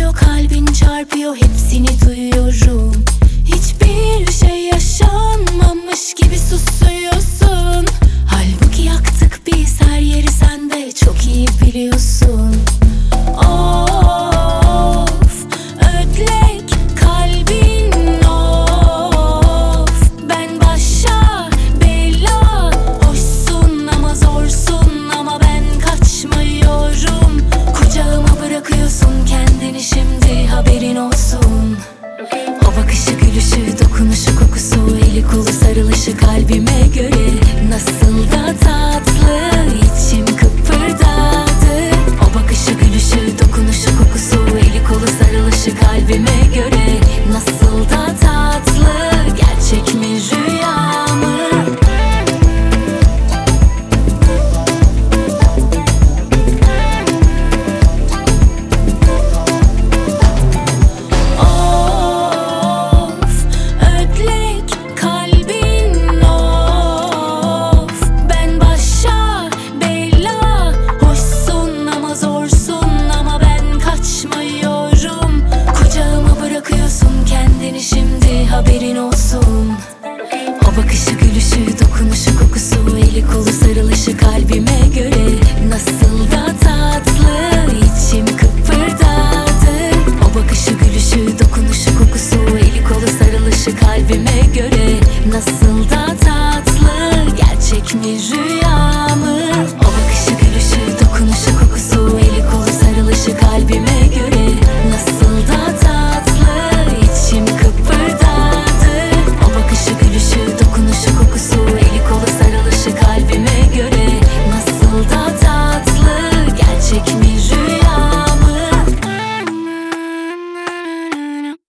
atıyor, kalbin çarpıyor, hepsini duyuyorum. Hiçbir şey yaşanmamış gibi susuyorsun. Halbuki yaktık biz her yeri, sen de çok iyi biliyorsun. Of, ödlek kalbin of. Ben başa bela, hoşsun ama zorsun, ama ben kaçmıyorum. Kucağıma bırakıyorsun kendini şimdi, haberin olsun. O bakışı, gülüşü, dokunuşu, kokusu, eli kolu sarılışı kalbime göre nasıl da tatlı, içim kıpırdadı. O bakışı, gülüşü, dokunuşu, kokusu, eli kolu sarılışı kalbime göre